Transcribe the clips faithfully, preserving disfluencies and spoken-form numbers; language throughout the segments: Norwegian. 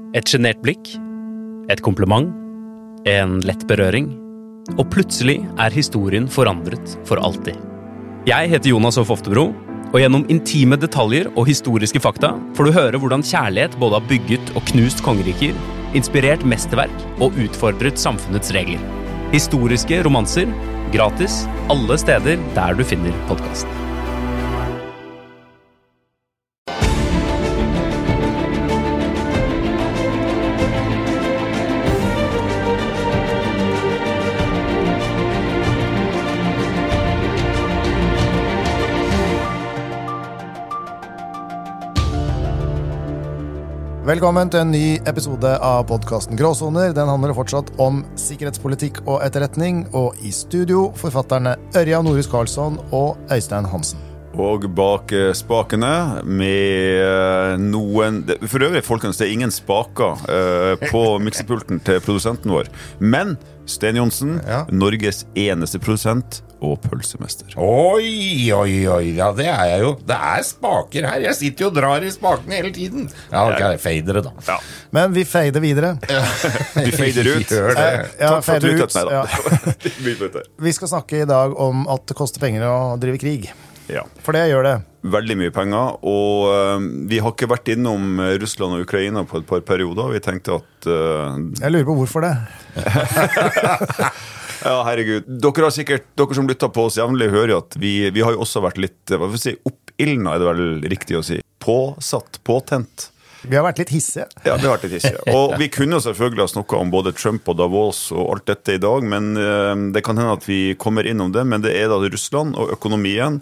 Et genert blikk, et kompliment, en lett berøring, og plutselig er historien forandret for alltid. Jeg heter Jonas Hoff Oftebro, og gjennom intime detaljer og historiske fakta får du høre hvordan kjærlighet både har bygget og knust kongeriker, inspirert mesterverk og utfordret samfunnets regler. Historiske romanser, gratis, alle steder der du finner podcast. Velkommen til en ny episode av podcasten Gråsoner. Den handler fortsatt om sikkerhetspolitikk og etterretning, og i studio forfatterne Ørjan Norhus Karlsson og Øystein Hansen. Og bak spakene med noen, for øvrig folkens, det er ingen spaker eh, på miksepulten til produsenten vår, men Sten Jonsen, ja. Norges eneste produsent og pølsemester. Oi, oi, oi, ja, det er jeg jo. Det er spaker her. Jeg sitter jo og drar i spakene hele tiden. Ja, ok, jeg feider det da. Ja. Men vi feider videre. Ja. Vi feider ut. Gjør det. Ja, Takk for at du ut. utøtt meg da. Ja. Vi skal snakke i dag om at det koster penger å drive krig. Ja. For det gjør det. Veldig mye penger, og uh, vi har ikke vært innom Russland og Ukraina på et par perioder. Vi tenkte at... Uh, jeg lurer på hvorfor det. Ja, herregud. Dere har sikkert, dere som lytter på oss jevnlig, hører jo at vi, vi har jo også vært litt, hva vil jeg si, oppildnet er det vel riktig å si. Påsatt, påtent. Vi har vært litt hissige. Ja, vi har vært litt hissige. Og vi kunne selvfølgelig ha snakket om både Trump og Davos og alt dette i dag, men uh, det kan hende at vi kommer innom det, men det er da Russland og økonomien,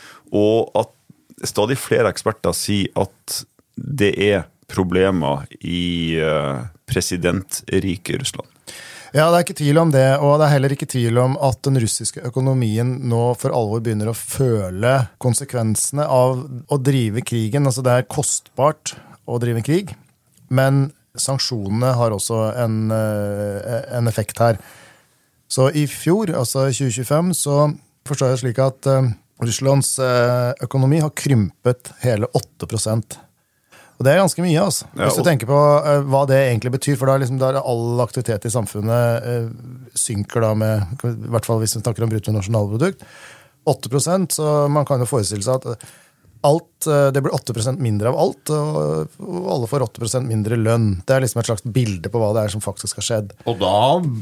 og at stadig flere eksperter sier at det er problemer i uh, presidentrike Russland. Ja, det er ikke tvil om det, og det er heller ikke tvil om at den russiske økonomien nå for alvor begynner å føle konsekvensene av å drive krigen. Altså det er kostbart å drive krig, men sanksjonene har også en, en effekt her. Så i fjor, altså tjue tjuefem, så forstår jeg slik at uh, Russlands uh, økonomi har krympet hele åtte prosent. Og det er ganske mye, altså. Hvis du tenker på uh, hva det egentlig betyr, for da er liksom, da er all aktivitet i samfunnet uh, synker da med, i hvert fall hvis vi snakker om bruttonasjonalprodukt, åtte prosent, så man kan jo forestille seg at alt, uh, det blir åtte prosent mindre av alt, og, og alle får åtte prosent mindre lønn. Det er liksom et slags bilde på hva det er som faktisk har skjedd. Og da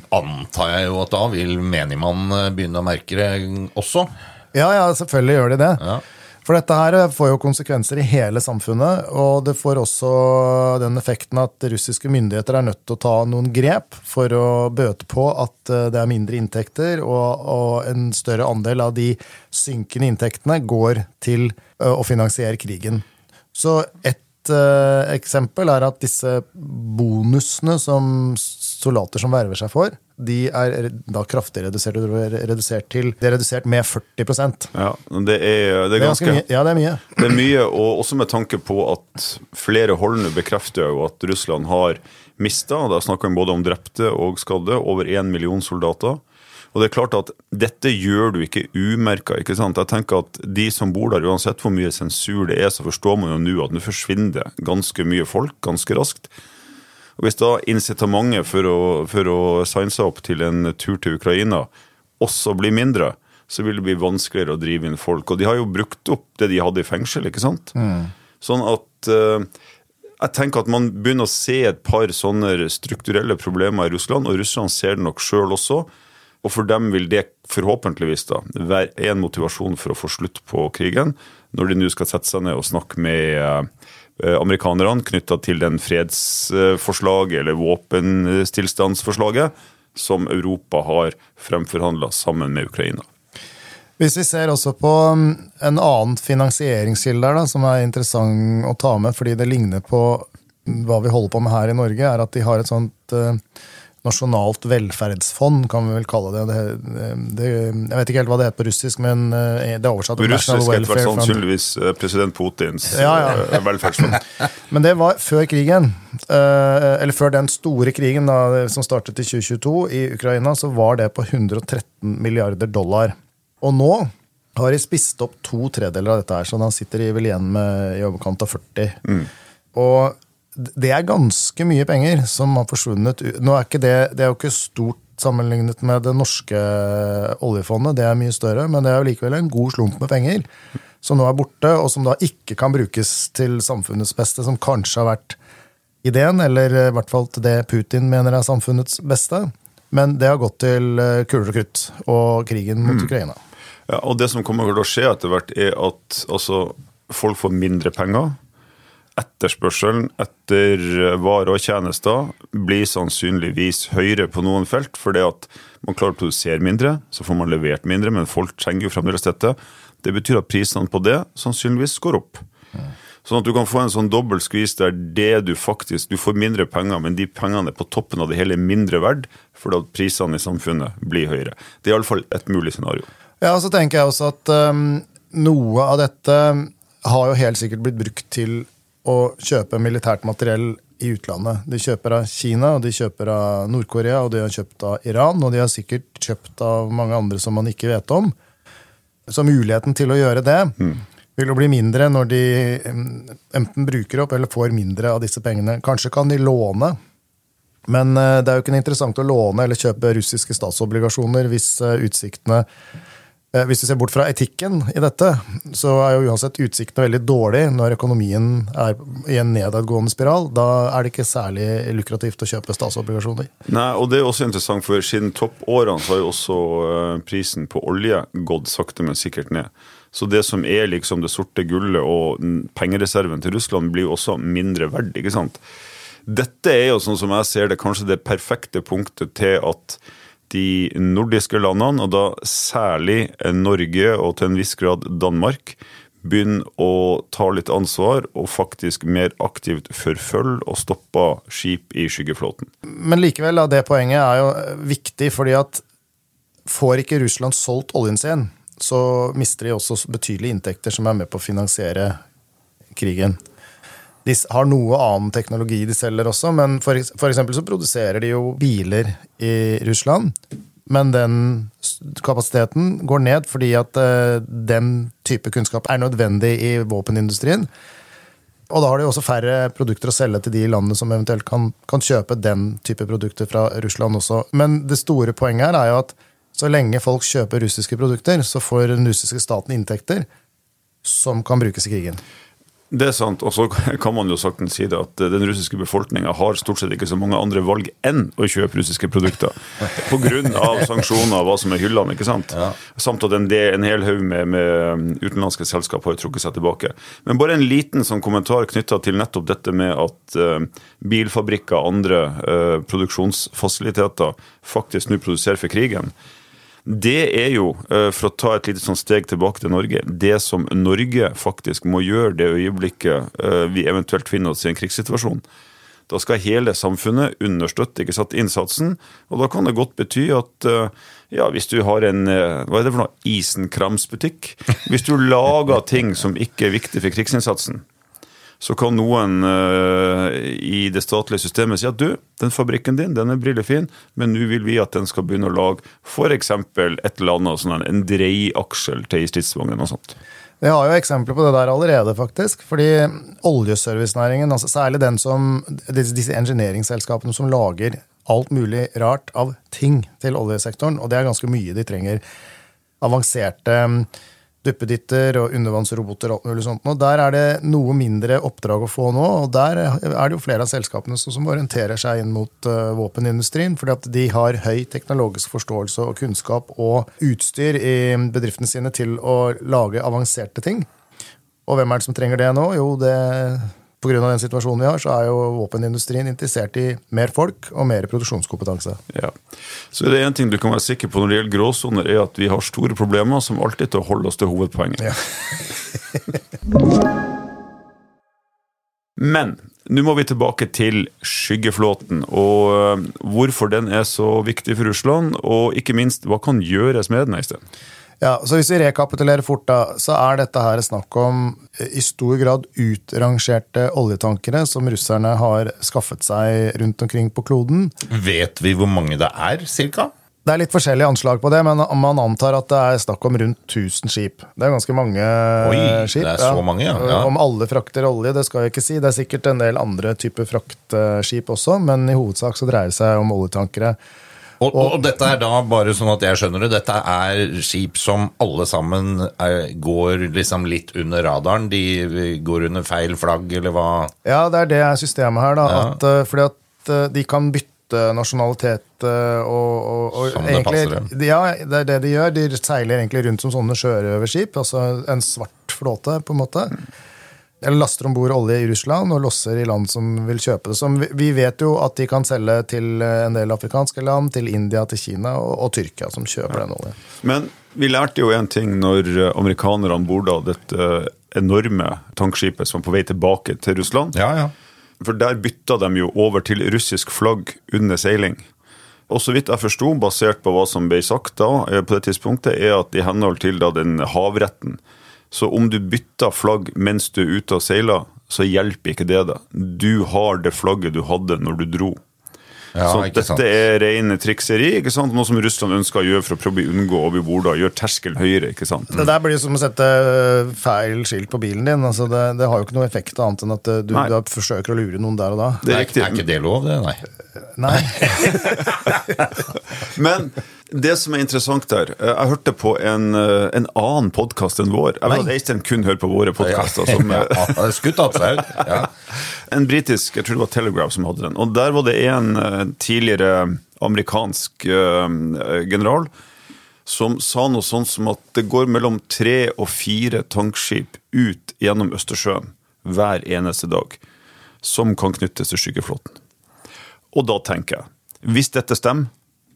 antar jeg jo at da vil menigmann begynne å merke det også. Ja, ja, selvfølgelig gjør de det. Ja. For dette her får jo konsekvenser i hele samfunnet, og det får også den effekten at russiske myndigheter er nødt til å ta noen grep for å bøte på at det er mindre inntekter, og, og en større andel av de synkende inntektene går til å finansiere krigen. Så et uh, eksempel er at disse bonusene som soldater som verver seg for, de er da kraftig redusert, redusert til, det er redusert med førti prosent. Ja, det er, det er ganske, det er mye. Ja, det er mye. Det er mye, og også med tanke på at flere hold nå bekrefter jo at Russland har mistet, da snakker vi både om drepte og skadde, over en million soldater. Og det er klart at dette gjør du ikke umerket, ikke sant? Jeg tenker at de som bor der, uansett hvor mye sensur det er, så forstår man jo nå at det forsvinner ganske mye folk, ganske raskt. Og hvis da incitamentet for å, for å signe seg opp til en tur til Ukraina også blir mindre, så vil det bli vanskeligere å drive inn folk. Og de har jo brukt opp det de hadde i fengsel, ikke sant? Mm. Sånn at uh, jeg tenker at man begynner å se et par sånne strukturelle problemer i Russland, og Russland ser det nok selv også. Og for dem vil det forhåpentligvis da være en motivasjon for å få slutt på krigen, når de nå skal sette seg ned og snakke med uh, amerikanerne knyttet til den fredsforslaget eller våpenstillstandsforslaget som Europa har fremforhandlet sammen med Ukraina. Hvis vi ser også på en annen finansieringskilde der da, som er interessant å ta med, fordi det ligner på hva vi holder på med her i Norge, er at de har et sånt uh, nasjonalt velferdsfond, kan vi vel kalle det. Det, det. Jeg vet ikke helt hva det heter på russisk, men det er oversatt. På russisk er det sannsynligvis president Putins ja, ja. velferdsfond. Men det var før krigen, eller før den store krigen da, som startet i tjue tjueto i Ukraina, så var det på hundre og tretten milliarder dollar. Og nå har de spist opp to tredeler av dette her, så han sitter vel igjen med i overkant av førti. Mm. Og det er ganske mye penger som har forsvunnet. Nå er ikke det, det er jo ikke stort sammenlignet med det norske oljefondet, det er mye større, men det er jo likevel en god slump med penger som nå er borte, og som da ikke kan brukes til samfunnets beste, som kanskje har vært ideen, eller i hvert fall til det Putin mener er samfunnets beste. Men det har gått til kuler og krutt og krigen mot Ukraina. Ja, og det som kommer til å skje etter hvert er at altså, folk får mindre penger. Etterspørselen etter varer og tjenester blir sannsynligvis høyere på noen felt, fordi at man klarer å produsere mindre, så får man levert mindre, men folk trenger jo fremdeles dette. Det betyr at prisene på det sannsynligvis går opp. Ja. Sånn at du kan få en sånn dobbelt skvis der det du faktisk, du får mindre penger, men de pengene på toppen av det hele er mindre verd, fordi at prisene i samfunnet blir høyere. Det er i alle fall et mulig scenario. Ja, så tenker jeg også at um, noe av dette har jo helt sikkert blitt brukt til å kjøpe militært materiell i utlandet. De kjøper av Kina, og de kjøper av Nord-Korea, og de har kjøpt av Iran, og de har sikkert kjøpt av mange andre som man ikke vet om. Så muligheten til å gjøre det mm. vil jo bli mindre når de enten bruker opp eller får mindre av disse pengene. Kanskje kan de låne, men det er jo ikke interessant å låne eller kjøpe russiske statsobligasjoner hvis utsiktene, hvis du ser bort fra etikken i dette, så er jo uansett utsiktene veldig dårlig når økonomien er i en nedadgående spiral. Da er det ikke særlig lukrativt å kjøpe statsobligasjoner. Nei, og det er også interessant, for siden toppårene så har jo også prisen på olje gått sakte, men sikkert ned. Så det som er liksom det sorte gullet og pengereserven til Russland blir også mindre verd, ikke sant? Dette er jo, sånn som jeg ser det, kanskje det perfekte punktet til at de nordiske landene, og da særlig Norge og til en viss grad Danmark, begynner å ta litt ansvar og faktisk mer aktivt forfølge og stoppe skip i skyggeflåten. Men likevel, det poenget er jo viktig, fordi at får ikke Russland solgt oljen sin, så mister de også betydelige inntekter som er med på å finansiere krigen. De har noe annen teknologi de selger også, men for, for eksempel så produserer de jo biler i Russland, men den kapasiteten går ned fordi at uh, den type kunnskap er nødvendig i våpenindustrien. Og da har de også færre produkter å selge til de landene som eventuelt kan, kan kjøpe den type produkter fra Russland også. Men det store poenget her er jo at så lenge folk kjøper russiske produkter, så får den russiske staten inntekter som kan brukes i krigen. Det er sant, og så kan man jo saktens si det at den russiske befolkningen har stort sett ikke så mange andre valg enn å kjøpe russiske produkter, på grunn av sanksjoner og hva som er hyllene, ikke sant? Ja. Samt at en, del, en hel haug med, med utenlandske selskap har trukket seg tilbake. Men bare en liten sånn kommentar knyttet til nettopp dette med at uh, bilfabrikker og andre uh, produksjonsfasiliteter faktisk nå produserer for krigen. Det er jo, for å ta et lite sånn steg tilbake til Norge, det som Norge faktisk må gjøre det øyeblikket vi eventuelt finner oss i en krigssituasjon. Da skal hele samfunnet understøtte, ikke satt innsatsen, og da kan det godt bety at ja, hvis du har en, hva er det for noe, isenkramsbutikk, hvis du lager ting som ikke er viktig for krigsinnsatsen, så kan noen uh, i det statlige systemet si at du, den fabrikken din, den er brillefin, men nå vil vi at den skal begynne å lage for eksempel et eller annet, sånn en dreiaksel til stridsvognen og sånt. Vi har jo eksempler på det der allerede faktisk, fordi oljeservicenæringen, altså særlig den som, disse engineeringsselskapene som lager alt mulig rart av ting til oljesektoren, og det er ganske mye de trenger avanserte duppeditter og undervannsroboter og alt mulig sånt. Og der er det noe mindre oppdrag å få nå, og der er det jo flere av selskapene som orienterer seg inn mot uh, våpenindustrien, fordi at de har høy teknologisk forståelse og kunnskap og utstyr i bedriftene sine til å lage avanserte ting. Og hvem er det som trenger det nå? Jo, det, på grunn av den situasjonen vi har, så er jo våpenindustrien interessert i mer folk og mer produksjonskompetanse. Ja. Så er det en ting du kan være sikker på når det gjelder gråsoner, er at vi har store problemer som alltid til å holde oss til hovedpoenget. Ja. Men nå må vi tilbake til skyggeflåten, og hvorfor den er så viktig for Russland, og ikke minst, hva kan gjøres med den i stedet? Ja, så hvis vi rekapitulerer fort da, så er dette her snakk om i stor grad utrangerte oljetankere som russerne har skaffet seg rundt omkring på kloden. Vet vi hvor mange det er, cirka? Det er litt forskjellige anslag på det, men man antar at det er snakk om rundt tusen skip. Det er ganske mange Oi, skip. det er så mange, ja. ja. Om alle frakter olje, det skal jeg ikke si. Det er sikkert en del andre typer fraktskip også, men i hovedsak så dreier det seg om oljetankere. Og, og, og dette er da, bare sånn at jeg skjønner det, dette er skip som alle sammen er, går liksom litt under radaren, de går under feil flagg, eller hva? Ja, det er det systemet her da, ja. at, fordi at de kan bytte nasjonalitet og, og, og som det egentlig, passer dem. Ja, det er det de gjør. De seiler egentlig rundt som sånne sjørøverskip, altså en svart flåte på en måte. Eller laster ombord olje i Russland og losser i land som vil kjøpe det. Som vi, vi vet jo at de kan selge til en del afrikanske land, til India, til Kina og, og Tyrkia som kjøper ja. Den olje. Men vi lærte jo en ting når amerikanerne borda dette enorme tankskipet som var på vei tilbake til Russland. Ja, ja. For der bytta de jo over til russisk flagg under seiling. Og så vidt jeg forstod, basert på hva som ble sagt da, på det tidspunktet, er at i henhold til da den havretten, så om du bytter flagg mens du er ute og seiler, så hjelper ikke det deg. Du har det flagget du hadde når du dro. Ja, så ikke dette sant. er ren trikseri, ikke sant? Noe som Russland ønsker å gjøre for å prøve å unngå å bli borda, gjør terskel høyere, ikke sant? Det der blir jo som å sette feil skilt på bilen din. Altså det, det har jo ikke noe effekt annet enn at du, du forsøker å lure noen der og da. Det er, er, er ikke det lov, det? Nei. Nei. Men det som er interessant der, jeg hørte på en, en annen podcast enn vår. Jeg vet at Øystein kun hører på våre podcaster. Ja, som, ja, ja, skutt at seg ut. Ja. En britisk, jeg tror det var Telegraph som hadde den. Og der var det en tidligere amerikansk uh, general som sa noe sånt som at det går mellom tre og fire tankskip ut gjennom Østersjøen hver eneste dag, som kan knyttes til skyggeflåten. Og da tenker jeg, hvis dette stemmer,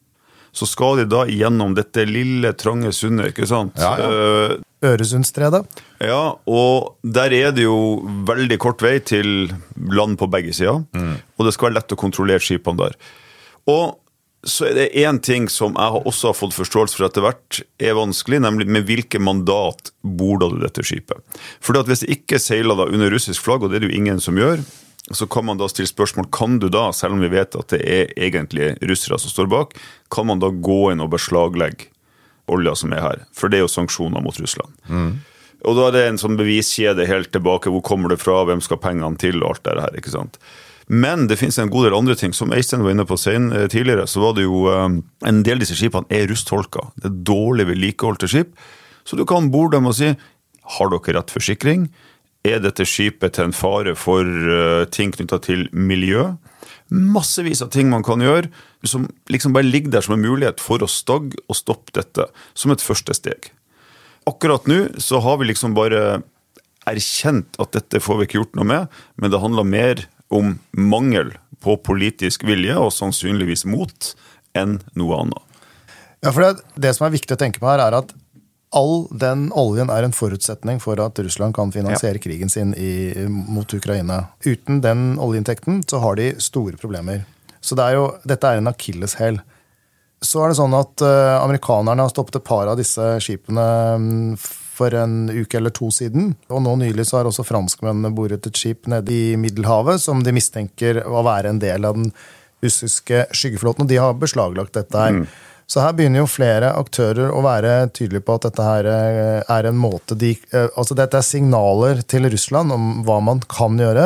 så skal de da gjennom dette lille, trange sundet, ikke sant? Ja, ja. Øresundstredet. Ja, og der er det jo veldig kort vei til land på begge sider, mm. og det skal være lett å kontrollere skipene der. Og så er det en ting som jeg også har fått forståelse for etter hvert er vanskelig, nemlig med hvilke mandat borda du dette skipet. For hvis det ikke seiler da under russisk flagg, og det er det jo ingen som gjør, så kan man da stille spørsmål, kan du da, selv om vi vet at det er egentlig russere som står bak, kan man da gå inn og beslaglegge olja som er her? For det er jo sanksjoner mot Russland. Mm. Og da er det en sånn beviskjede helt tilbake, hvor kommer det fra, hvem skal pengene til, og alt det her, ikke sant? Men det finnes en god del andre ting, som Øystein var inne på sen, tidligere, så var det jo um, en del av disse skipene er rustholka. Det er dårlig vedlikeholdte skip, så du kan borde dem og si, har dere rett forsikring? Er dette skipet til en fare for uh, ting knyttet til miljø? Massevis av ting man kan gjøre, som liksom bare ligger der som en mulighet for å stagge og stoppe dette, som et første steg. Akkurat nå så har vi liksom bare erkjent at dette får vi ikke gjort noe med, men det handler mer om mangel på politisk vilje, og sannsynligvis mot, enn noe annet. Ja, for det, det som er viktig å tenke på her er at all den oljen er en forutsetning for at Russland kan finansiere ja. Krigen sin i, mot Ukraina. Uten den oljeinntekten så har de store problemer. Så det er jo, dette er en akilleshæl. Så er det sånn at uh, amerikanerne har stoppet et par av disse skipene um, for en uke eller to siden. Og nå nylig så har også franskmennene boret et skip nede i Middelhavet som de mistenker å være en del av den russiske skyggeflåten, og de har beslaglagt dette her. Mm. Så her begynner jo flere aktører å være tydelige på at dette her er en måte de, altså dette er signaler til Russland om hva man kan gjøre.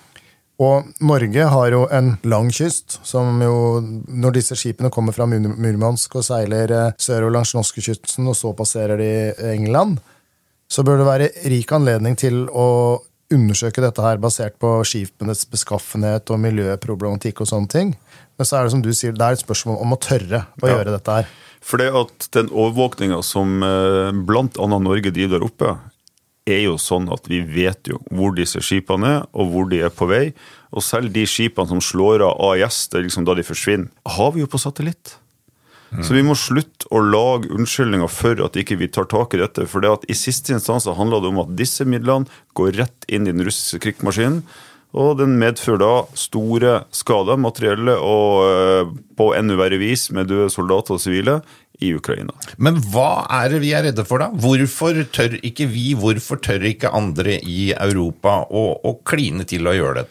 Og Norge har jo en lang kyst, som jo, når disse skipene kommer fra Murmansk og seiler sørover langs norskekysten, og så passerer de England, så bør det være rik anledning til å undersøke dette her basert på skipenes beskaffenhet og miljøproblematikk og sånne ting. Men så er det som du sier, det er et spørsmål om å tørre å ja. Gjøre dette her. For det at den overvåkningen som blant annet Norge driver der oppe, er jo sånn at vi vet jo hvor disse skipene er, og hvor de er på vei. Og selv de skipene som slår av A I S, det er liksom da de forsvinner, har vi jo på satellitt. Mm. Så vi må slutte å lage unnskyldninger for at ikke vi tar tak i dette, for det at i siste instans handler det om at disse midlene går rett inn i den russiske krigsmaskinen, og den medfører da store skader, materielle og på enda verre vis med døde soldater og sivile i Ukraina. Men hva er det vi er redde for da? Hvorfor tør ikke vi, hvorfor tør ikke andre i Europa å, å kline til å gjøre dette?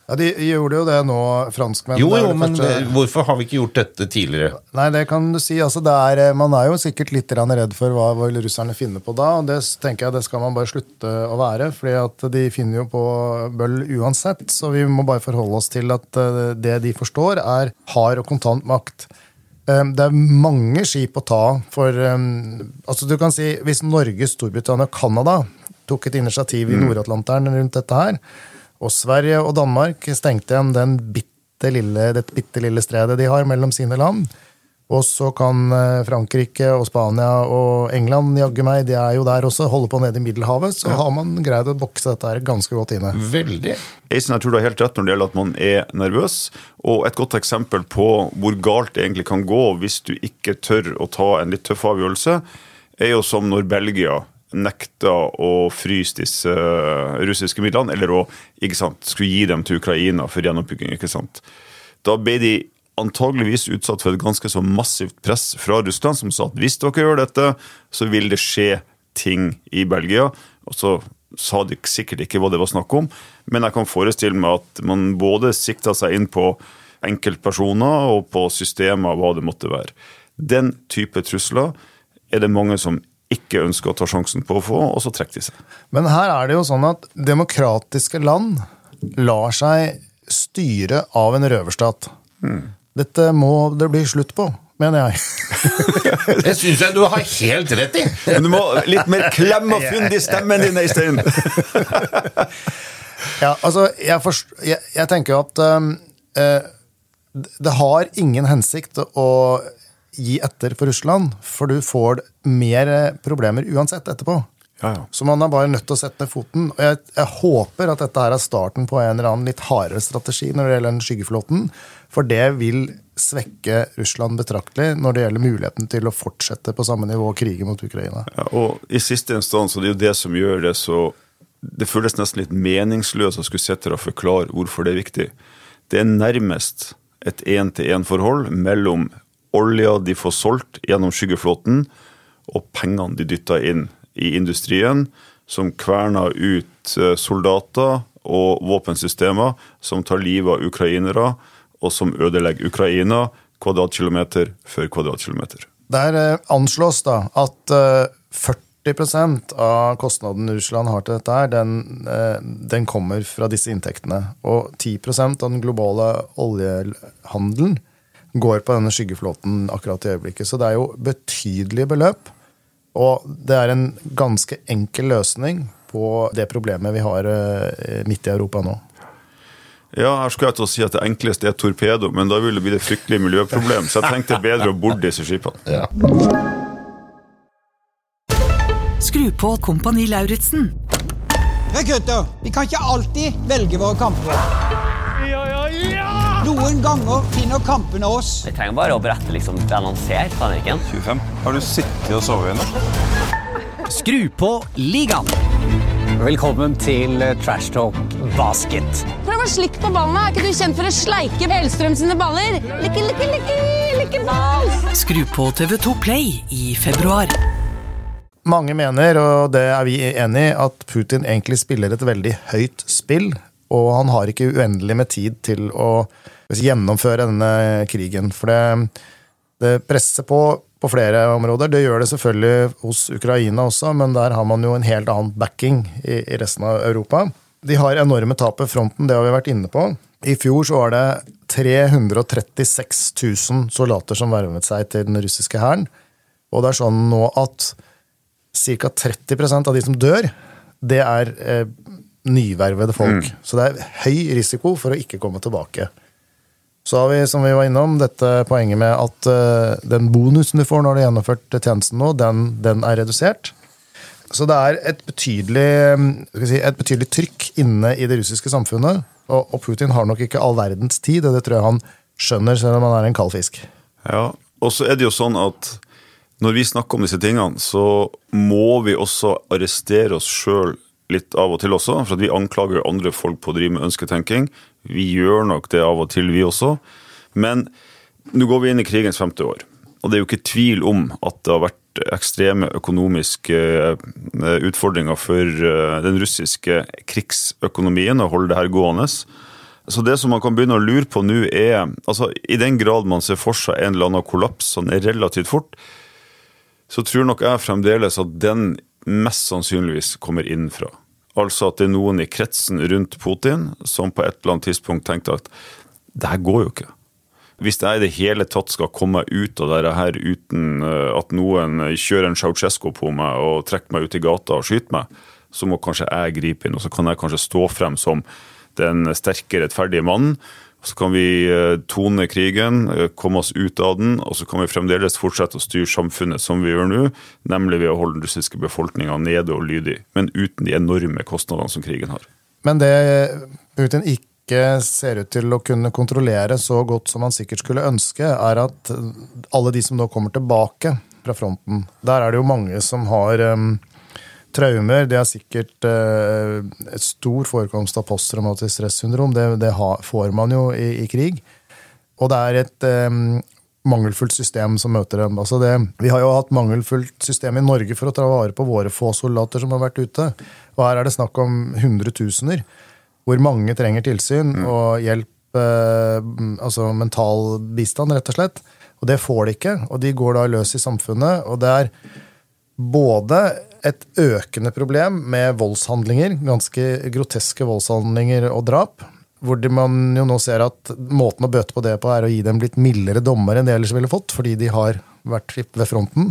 Ja, de gjorde jo det nå, franskmenn. Jo, jo, det men første... hvorfor har vi ikke gjort dette tidligere? Nei, det kan du si. Altså, det er, man er jo sikkert litt redd for hva vil russerne finne på da, og det tenker jeg det skal man bare slutte å være, fordi at de finner jo på bøll uansett, så vi må bare forholde oss til at det de forstår er hard og kontant makt. Det er mange skip å ta for, altså du kan si, hvis Norge, Storbritannia og Kanada tok et initiativ i Nord-Atlanteren rundt dette her, og Sverige og Danmark stengte igjen den bitte lille, det bitte lille stredet de har mellom sine land. Og så kan Frankrike og Spania og England, jagge meg, de er jo der også, holde på nede i Middelhavet, så har man greid å bokse dette her ganske godt inne. Veldig. Eisen, jeg tror du har helt rett når det gjelder at man er nervøs, og et godt eksempel på hvor galt det egentlig kan gå hvis du ikke tør å ta en litt tøff avgjørelse, er jo som når Belgia nekta å fryse disse russiske midlene, eller å, ikke sant, skulle gi dem til Ukraina for gjenoppbygging, ikke sant. Da ble de antageligvis utsatt for et ganske så massivt press fra Russland, som sa at hvis dere gjør dette, så vil det skje ting i Belgia, og så sa de sikkert ikke hva det var snakk om, men jeg kan forestille meg at man både sikta seg inn på enkeltpersoner og på systemer, hva det måtte være. Den type trusler er det mange som ikke ønsker å ta sjansen på å få, og så trekker de seg. Men her er det jo sånn at demokratiske land lar seg styre av en røverstat. Mm. Dette må det bli slutt på, mener jeg. Det synes jeg du har helt rett i. Men du må litt mer klem og fynd i stemmen din, Øystein. Ja, altså, jeg, forst, jeg, jeg tenker jo at um, uh, det har ingen hensikt å gi etter for Russland, for du får mer problemer uansett etterpå. Ja, ja. Så man er bare nødt til å sette ned foten. Og jeg, jeg håper at dette her er starten på en eller annen litt hardere strategi når det gjelder den skyggeflåten, for det vil svekke Russland betraktelig når det gjelder muligheten til å fortsette på samme nivå krigen mot Ukraina. Ja, og i siste instans, og det er jo det som gjør det så, det føles nesten litt meningsløst å skulle sette og forklare hvorfor det er viktig. Det er nærmest et en-til-en-forhold mellom olja de får solgt gjennom skyggeflåten, og pengene de dytter inn i industrien, som kverner ut soldater og våpensystemer, som tar livet av ukrainere, og som ødelegger Ukraina kvadratkilometer for kvadratkilometer. Der anslås da at førti prosent av kostnaden Russland har til dette her, den, den kommer fra disse inntektene. Og ti prosent av den globale oljehandelen går på denne skyggeflåten akkurat i øyeblikket. Så det er jo betydelige beløp, og det er en ganske enkel løsning på det problemet vi har midt i Europa nå. Ja, her skal jeg til å si at det enkleste er torpedo, men da vil det bli det fryktelige miljøproblem, så jeg tenkte bedre å borde disse skipene. Ja. Skru på Kompani Lauritzen. Hei gutter, vi kan ikke alltid velge våre kamper. Ja, ja, ja! Noen ganger finner kampene oss. Jeg trenger bare å berette liksom det han ser, Sannriken. tjuefem. Har du sittet og sovet igjen? Skru på Ligaen. Velkommen til Trash Talk Basket. Prøv å slikke på ballene. Er ikke du kjent for å sleike Hellstrøm sine baller? Likke, likke, likke, likke ball! Skru på T V to Play i februar. Mange mener, og det er vi enig i, at Putin egentlig spiller et veldig høyt spill, og han har ikke uendelig med tid til å gjennomføre denne krigen, for det, det presser på på flere områder. Det gjør det selvfølgelig hos Ukraina også, men der har man jo en helt annen backing i, i resten av Europa. De har enorme tap på fronten, det har vi vært inne på. I fjor så var det tre hundre og trettiseks tusen soldater som vervet seg til den russiske hæren, og det er sånn nå at ca. tretti prosent av de som dør, det er eh, nyvervede folk. Mm. Så det er høy risiko for å ikke komme tilbake. Så har vi, som vi var innom, dette poenget med at uh, den bonusen du får når du har gjennomført tjenesten nå, den, den er redusert. Så det er et betydelig, skal si, et betydelig trykk inne i det russiske samfunnet, og, og Putin har nok ikke all verdens tid, og det tror jeg han skjønner, selv om han er en kald fisk. Ja, og så er det jo sånn at når vi snakker om disse tingene, så må vi også arrestere oss selv litt av og til også, for at vi anklager andre folk på å drive med ønsketenking. Vi gjør nok det av og til, vi også. Men nå går vi inn i krigens femte år, og det er jo ikke tvil om at det har vært ekstreme økonomiske utfordringer for den russiske krigsøkonomien å holde det her gående. Så det som man kan begynne å lure på nå er, altså i den grad man ser for seg en eller annen kollaps sånn relativt fort, så tror nok jeg fremdeles at den mest sannsynligvis kommer innenfra. Altså at det er noen i kretsen rundt Putin som på et eller annet tidspunkt tenkte at det her går jo ikke. Hvis jeg i det hele tatt skal komme ut av dette her uten at noen kjører en Ceausescu på meg og trekker meg ut i gata og skyter meg, så må kanskje jeg gripe inn, og så kan jeg kanskje stå frem som den sterke, rettferdige mannen, så kan vi tone krigen, komme oss ut av den, og så kan vi fremdeles fortsette å styre samfunnet som vi gjør nå, nemlig ved å holde den russiske befolkningen nede og lydig, men uten de enorme kostnadene som krigen har. Men det Putin ikke ser ut til å kunne kontrollere så godt som man sikkert skulle ønske, er at alle de som nå kommer tilbake fra fronten, der er det jo mange som har um, traumer, det er sikkert uh, et stor forekomst av posttraumatisk stressyndrom, det, det ha, får man jo i, i krig, og det er et um, mangelfullt system som møter dem. Altså det, vi har jo hatt mangelfullt system i Norge for å ta vare på våre få soldater som har vært ute, og her er det snakk om hundretusener, hvor mange trenger tilsyn mm. og hjelp, eh, altså mental bistand, rett og slett. Og det får de ikke, og de går da løs i samfunnet, og det er både et økende problem med voldshandlinger, ganske groteske voldshandlinger og drap, hvor man jo nå ser at måten å bøte på det på er å gi dem litt mildere dommer enn de ellers ville fått, fordi de har vært ved fronten.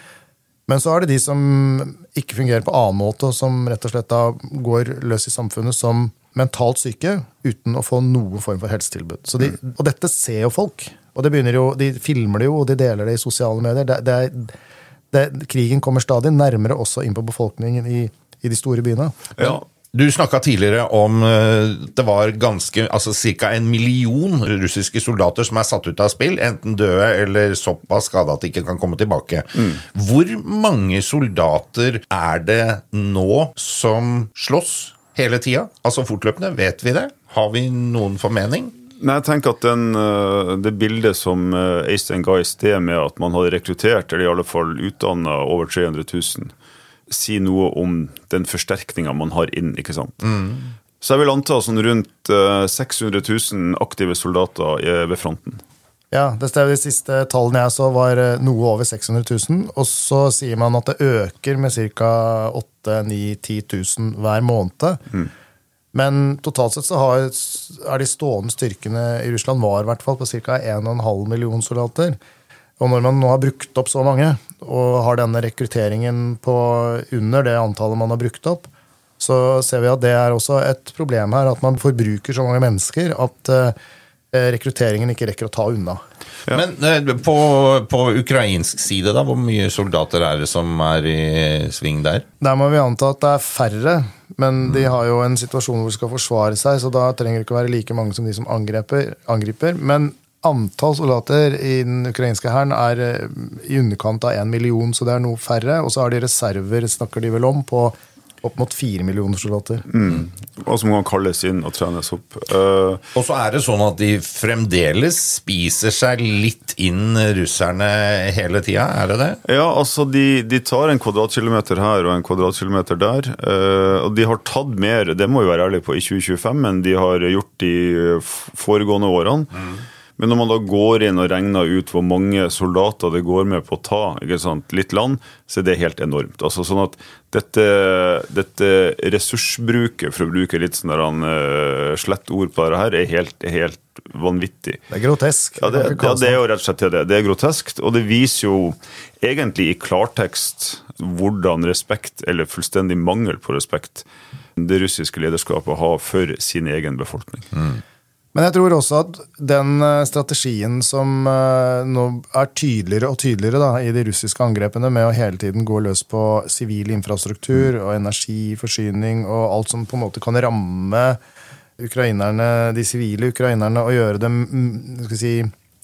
Men så er det de som ikke fungerer på annen måte, og som rett og slett da går løs i samfunnet som mentalt syke, uten å få noen form for helsetilbud. Så de, og dette ser jo folk, og det begynner jo, de filmer det jo, og de deler det i sosiale medier. Det, det er, det, krigen kommer stadig nærmere også inn på befolkningen i, i de store byene. Ja. Du snakket tidligere om det var ganske, altså cirka en million russiske soldater som er satt ut av spill, enten døde eller såpass skadet at de ikke kan komme tilbake. Mm. Hvor mange soldater er det nå som slåss hele tida? Altså fortløpende, vet vi det? Har vi noen formening? Nei, jeg tenker at den, det bildet som Øystein ga i sted med at man hadde rekruttert, eller i alle fall utdannet over tre hundre tusen, si noe om den forsterkningen man har inn, ikke sant? Mm. Så jeg vil anta sånn rundt seks hundre tusen aktive soldater ved fronten. Ja, det stemmer. De siste tallene jeg så var noe over seks hundre tusen, og så sier man at det øker med cirka åtte, ni, ti tusen hver måned. Mm. Men totalt sett så har, er de stående styrkene i Russland var i hvert fall på cirka en og en halv million soldater. Og når man nå har brukt opp så mange, og har denne rekrutteringen på under det antallet man har brukt opp, så ser vi at det er også et problem her, at man forbruker så mange mennesker at rekrutteringen ikke rekker å ta unna. Ja. Men på, på ukrainsk side da, hvor mye soldater er det som er i sving der? Der må vi anta at det er færre, men de har jo en situasjon hvor de skal forsvare seg, så da trenger det ikke være like mange som de som angriper. angriper. Men antall soldater i den ukrainske hæren er i underkant av en million, så det er noe færre, og så har de reserver, snakker de vel om, på opp mot fire millioner soldater. Mm. Og som kan kalles inn og trenes opp. Uh, og så er det sånn at de fremdeles spiser seg litt inn russerne hele tida, er det det? Ja, altså de, de tar en kvadratkilometer her og en kvadratkilometer der, uh, og de har tatt mer, det må vi være ærlige på, i tjue tjuefem, men de har gjort de foregående årene. Mm. Men når man da går inn og regner ut hvor mange soldater det går med på å ta, ikke sant, litt land, så er det helt enormt. Altså sånn at dette, dette ressursbruket, for å bruke litt sånn der han uh, slett ord på det her, er helt, er helt vanvittig. Det er grotesk. Ja, det, ja, det er jo rett og slett det. Det er groteskt, og det viser jo egentlig i klartekst hvordan respekt, eller fullstendig mangel på respekt, det russiske lederskapet har for sin egen befolkning. Mm. Men jeg tror også at den strategien som nå er tydeligere og tydeligere da, i de russiske angrepene med å hele tiden gå løs på sivil infrastruktur og energiforsyning og alt som på en måte kan ramme ukrainerne, de sivile ukrainerne og gjøre dem, skal vi si,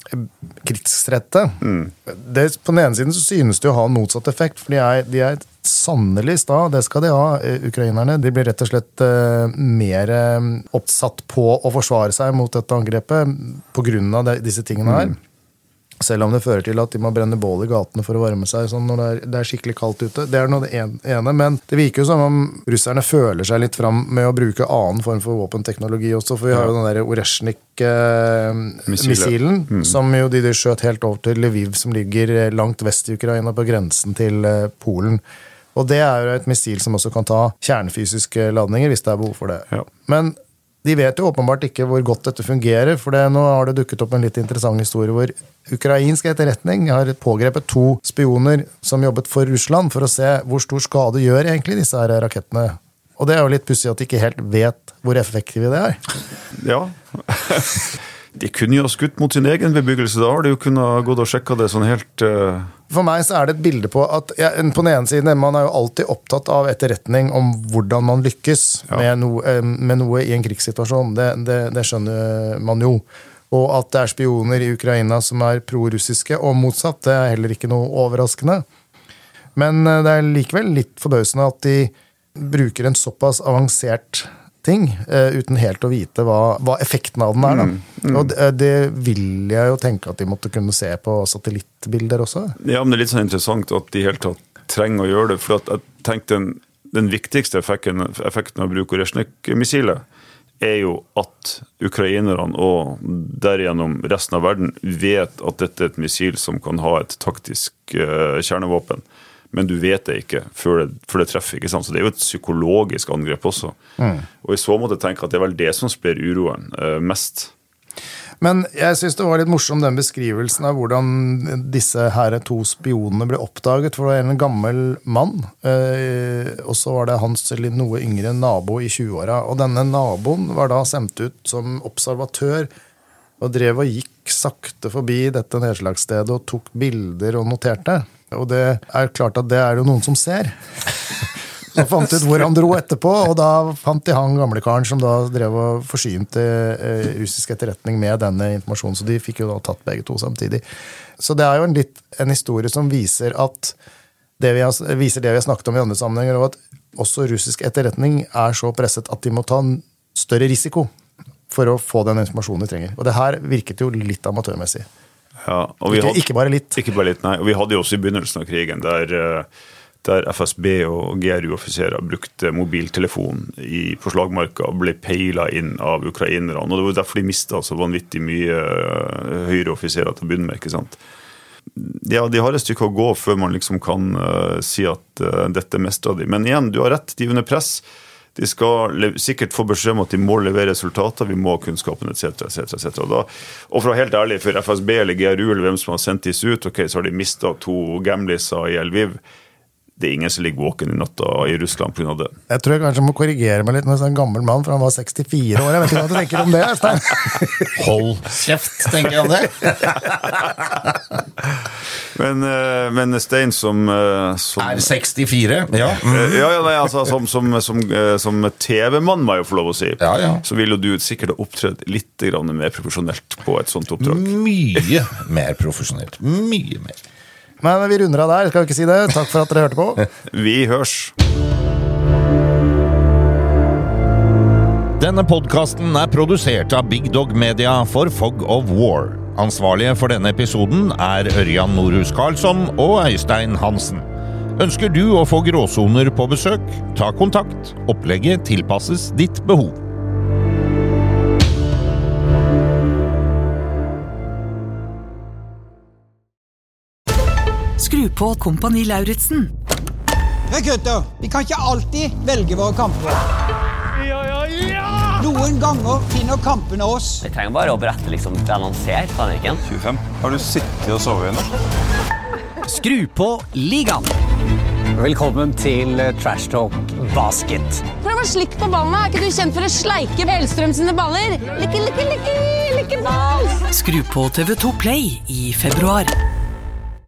krigstrette. Mm. Det, på den ene siden så synes det å ha en motsatt effekt, for de er, de er sannelig sta, det skal de ha, ukrainerne. De blir rett og slett uh, mer uh, oppsatt på å forsvare seg mot dette angrepet på grunn av de, disse tingene her. Mm. Selv om det fører til at de må brenne bål i gatene for å varme seg sånn når det er, det er skikkelig kaldt ute. Det er noe det ene, men det virker jo som om russerne føler seg litt fram med å bruke annen form for våpenteknologi også, for vi har jo den der Oreshnik-missilen, eh, mm. som jo de, de skjøt helt over til Lviv, som ligger langt vest i Ukraina på grensen til eh, Polen. Og det er jo et missil som også kan ta kjernefysiske ladninger, hvis det er behov for det. Ja. Men de vet jo åpenbart ikke hvor godt dette fungerer, for det, nå har det dukket opp en litt interessant historie hvor ukrainsk etterretning har pågrepet to spioner som jobbet for Russland for å se hvor stor skade gjør egentlig disse her rakettene. Og det er jo litt pussig at de ikke helt vet hvor effektive det er. Ja. De kunne jo ha skutt mot sin egen bebyggelse, da har de jo kunnet gå og sjekke det sånn helt... Uh... For meg så er det et bilde på at, ja, på den ene siden, man er jo alltid opptatt av etterretning om hvordan man lykkes ja. med, noe, med noe i en krigssituasjon. Det, det, det skjønner man jo. Og at det er spioner i Ukraina som er pro-russiske, og motsatt, det er heller ikke noe overraskende. Men det er likevel litt forbausende at de bruker en såpass avansert ting, uh, uten helt å vite hva, hva effekten av den er. Da. Mm, mm. Og det, det vil jeg jo tenke at de måtte kunne se på satellittbilder også. Ja, men det er litt sånn interessant at de helt tatt trenger å gjøre det, for at jeg tenkte den, den viktigste effekten, effekten av å bruke Oreshnik-missilet er jo at ukrainerne og derigjennom resten av verden vet at dette er et missil som kan ha et taktisk uh, kjernevåpen. Men du vet det ikke før det, før det treffer, ikke sant? Så det er jo et psykologisk angrep også. Mm. Og i så måte tenker jeg at det er vel det som sprer uroen uh, mest. Men jeg synes det var litt morsom den beskrivelsen av hvordan disse her to spionene ble oppdaget, for det var en gammel mann, uh, og så var det hans noe yngre nabo i tjue-åra, og denne naboen var da sendt ut som observatør, og drev og gikk sakte forbi dette nedslagsstedet og tok bilder og noterte. Og det er klart at det er jo noen som ser. Så fant ut hvor han dro etterpå, og da fant de han gamle karen som da drev og forsynte eh, russisk etterretning med denne informasjonen, så de fikk jo da tatt begge to samtidig. Så det er jo en, litt, en historie som viser at det vi har, viser det vi har snakket om i andre sammenhenger, og at også russisk etterretning er så presset at de må ta en større risiko for å få den informasjonen de trenger. Og det her virket jo litt amatørmessig. Ja, og vi ikke, hadde, ikke bare litt. Ikke bare litt, nei. Og vi hadde jo også i begynnelsen av krigen der, der F S B og G R U-offiserer brukte mobiltelefon i, på slagmarka og ble peilet inn av ukrainerne. Og det var derfor de mistet så vanvittig mye høyere offiserer til å begynne med, ikke sant? Ja, de har et stykke å gå før man liksom kan uh, si at uh, dette mestrer de. Men igjen, du har rett, de er under press. De skal sikkert få beskjed om at de må levere resultater, vi må ha kunnskapen, et cetera, et cetera, et cetera. Og, da, og for å være helt ærlig, for F S B eller G R U eller hvem som har sendt disse ut, ok, så har de mistet to gamliser i Lviv. Det er ingen som ligger våken i natta i Russland på grunn av det. Jeg tror jeg kanskje må korrigere meg litt med en sånn gammel mann, for han var sekstifire år. Jeg vet ikke hva du tenker om det, Stein. Hold kjeft, tenker jeg om det. Men, men Stein som, som er sekstifire, ja. Mm. Ja, ja, nei, altså, som, som, som, som T V-mann må jeg jo få lov å si. Ja, ja. Så vil jo du sikkert ha opptredd litt mer profesjonelt på et sånt oppdrag. Mye mer profesjonelt. Mye mer. Men vi runder av der, skal vi ikke si det? Takk for at dere hørte på. Vi hørs. Denne podcasten er produsert av Big Dog Media for Fog of War. Ansvarlige for denne episoden er Ørjan Norhus Karlsson og Øystein Hansen. Ønsker du å få gråsoner på besøk? Ta kontakt. Opplegget tilpasses ditt behov. Skru på Kompani Lauritzen. Rekrutter, vi kan ikke alltid velge våre kamper. Ja, ja, ja! Noen ganger finner kampene oss. Jeg trenger bare å berette liksom det han ser, Sannheten. tjuefem. Har du sittet og sovet igjen? Skru på Ligaen. Velkommen til Trash Talk Basket. Prøv å slikke på ballene. Er ikke du kjent for å sleike Hellstrøm sine baller? Likke, likke, likke, likke ball! Skru på T V to Play i februar.